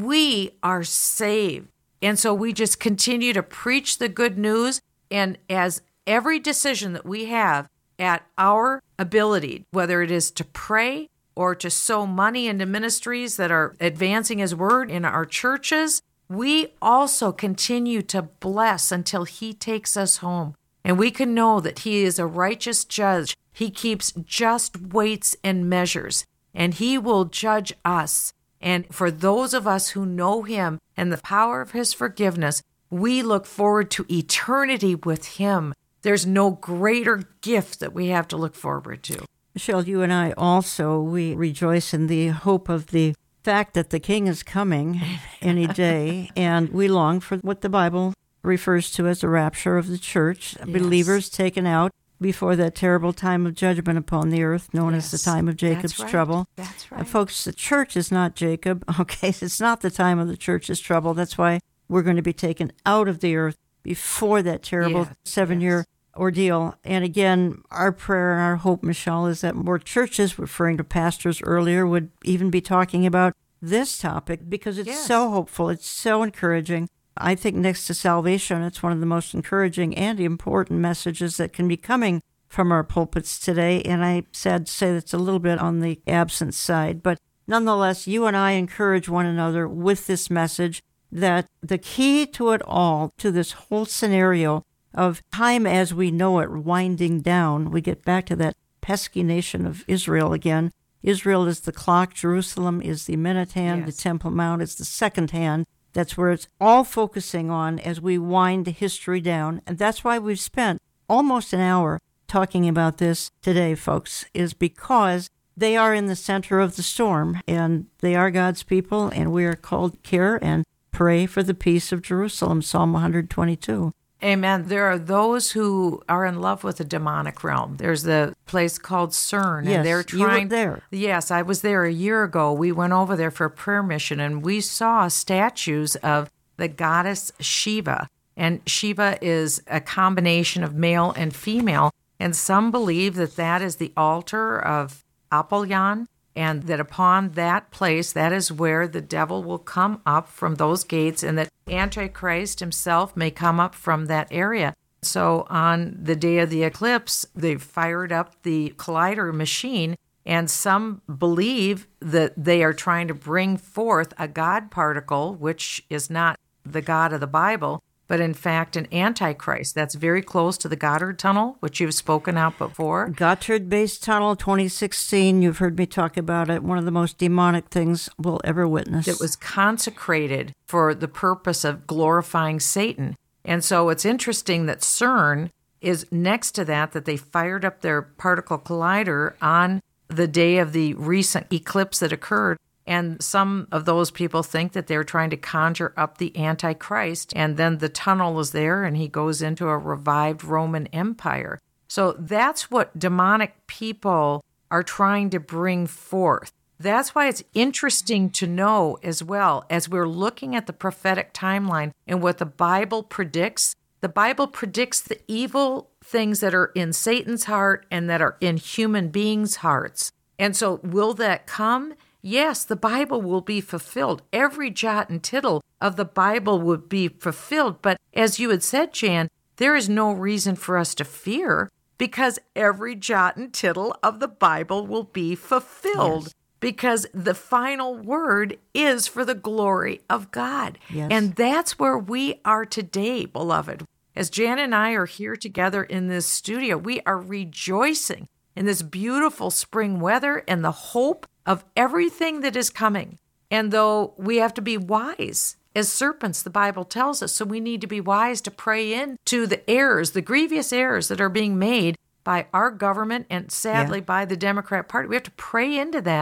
we are saved. And so we just continue to preach the good news. And as every decision that we have at our ability, whether it is to pray or to sow money into ministries that are advancing his word in our churches, we also continue to bless until he takes us home. And we can know that he is a righteous judge. He keeps just weights and measures, and he will judge us. And for those of us who know him and the power of his forgiveness, we look forward to eternity with him. There's no greater gift that we have to look forward to. Michelle, you and I also, we rejoice in the hope of the fact that the King is coming any day, and we long for what the Bible refers to as the rapture of the church, yes. Believers taken out before that terrible time of judgment upon the earth, known as the time of Jacob's trouble. That's right. And folks, the church is not Jacob, okay? It's not the time of the church's trouble. That's why we're going to be taken out of the earth before that terrible 7-year ordeal. And again, our prayer and our hope, Michelle, is that more churches, referring to pastors earlier, would even be talking about this topic because it's so hopeful. It's so encouraging. I think next to salvation, it's one of the most encouraging and important messages that can be coming from our pulpits today. And I'm sad to say that's a little bit on the absent side. But nonetheless, you and I encourage one another with this message that the key to it all, to this whole scenario of time as we know it winding down, we get back to that pesky nation of Israel again. Israel is the clock, Jerusalem is the minute hand, the Temple Mount is the second hand. That's where it's all focusing on as we wind history down. And that's why we've spent almost an hour talking about this today, folks, is because they are in the center of the storm, and they are God's people, and we are called to care and pray for the peace of Jerusalem, Psalm 122. Amen. There are those who are in love with the demonic realm. There's the place called CERN. Yes, and they're trying, you were there. Yes, I was there a year ago. We went over there for a prayer mission, and we saw statues of the goddess Shiva. And Shiva is a combination of male and female. And some believe that that is the altar of Apollyon, and that upon that place, that is where the devil will come up from those gates, and that Antichrist himself may come up from that area. So on the day of the eclipse, they fired up the collider machine, and some believe that they are trying to bring forth a God particle, which is not the God of the Bible, but in fact an Antichrist. That's very close to the Goddard Tunnel, which you've spoken out before. Gotthard Base Tunnel, 2016. You've heard me talk about it. One of the most demonic things we'll ever witness. It was consecrated for the purpose of glorifying Satan. And so it's interesting that CERN is next to that they fired up their particle collider on the day of the recent eclipse that occurred. And some of those people think that they're trying to conjure up the Antichrist, and then the tunnel is there, and he goes into a revived Roman Empire. So that's what demonic people are trying to bring forth. That's why it's interesting to know as well, as we're looking at the prophetic timeline and what the Bible predicts. The Bible predicts the evil things that are in Satan's heart and that are in human beings' hearts. And so will that come? Yes, the Bible will be fulfilled. Every jot and tittle of the Bible would be fulfilled. But as you had said, Jan, there is no reason for us to fear because every jot and tittle of the Bible will be fulfilled. Yes. Because the final word is for the glory of God. Yes. And that's where we are today, beloved. As Jan and I are here together in this studio, we are rejoicing in this beautiful spring weather and the hope of everything that is coming. And though we have to be wise as serpents, the Bible tells us, so we need to be wise to pray into the errors, the grievous errors that are being made by our government and sadly by the Democrat Party. We have to pray into that.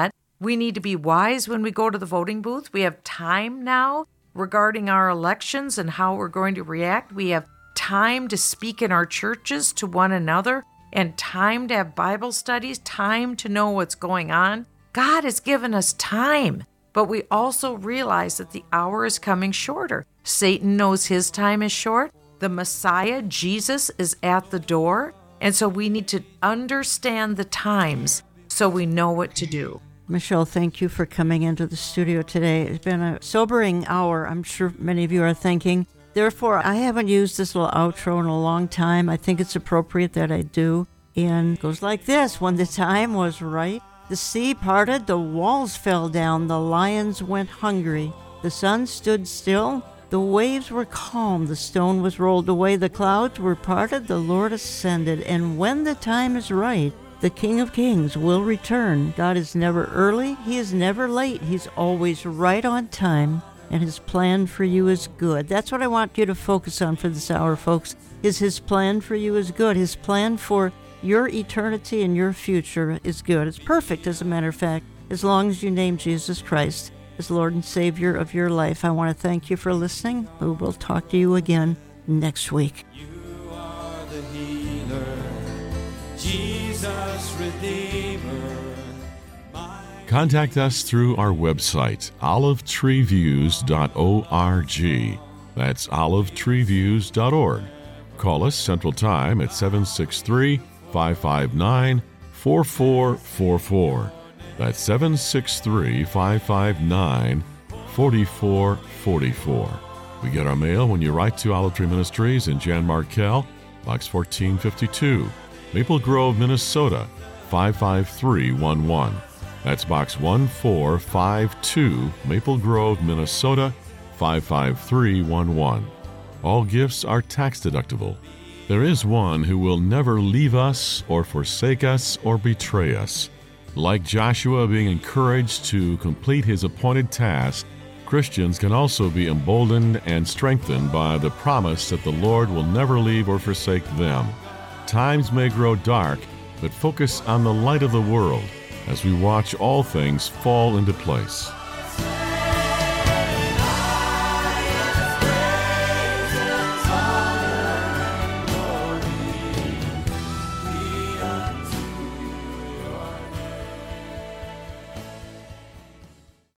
We need to be wise when we go to the voting booth. We have time now regarding our elections and how we're going to react. We have time to speak in our churches to one another, and time to have Bible studies, time to know what's going on. God has given us time, but we also realize that the hour is coming shorter. Satan knows his time is short. The Messiah, Jesus, is at the door, and so we need to understand the times so we know what to do. Michelle, thank you for coming into the studio today. It's been a sobering hour. I'm sure many of you are thinking. Therefore, I haven't used this little outro in a long time. I think it's appropriate that I do. And it goes like this. When the time was right, the sea parted, the walls fell down, the lions went hungry. The sun stood still, the waves were calm, the stone was rolled away, the clouds were parted, the Lord ascended. And when the time is right, the King of Kings will return. God is never early. He is never late. He's always right on time, and his plan for you is good. That's what I want you to focus on for this hour, folks, is his plan for you is good. His plan for your eternity and your future is good. It's perfect, as a matter of fact, as long as you name Jesus Christ as Lord and Savior of your life. I want to thank you for listening. We will talk to you again next week. You are the healer, Jesus Redeemer. Contact us through our website, olivetreeviews.org. That's olivetreeviews.org. Call us Central Time at 763-559-4444. That's 763-559-4444. We get our mail when you write to Olive Tree Ministries in Jan Markell, Box 1452, Maple Grove, Minnesota, 55311. That's Box 1452, Maple Grove, Minnesota, 55311. All gifts are tax deductible. There is one who will never leave us or forsake us or betray us. Like Joshua being encouraged to complete his appointed task, Christians can also be emboldened and strengthened by the promise that the Lord will never leave or forsake them. Times may grow dark, but focus on the light of the world as we watch all things fall into place.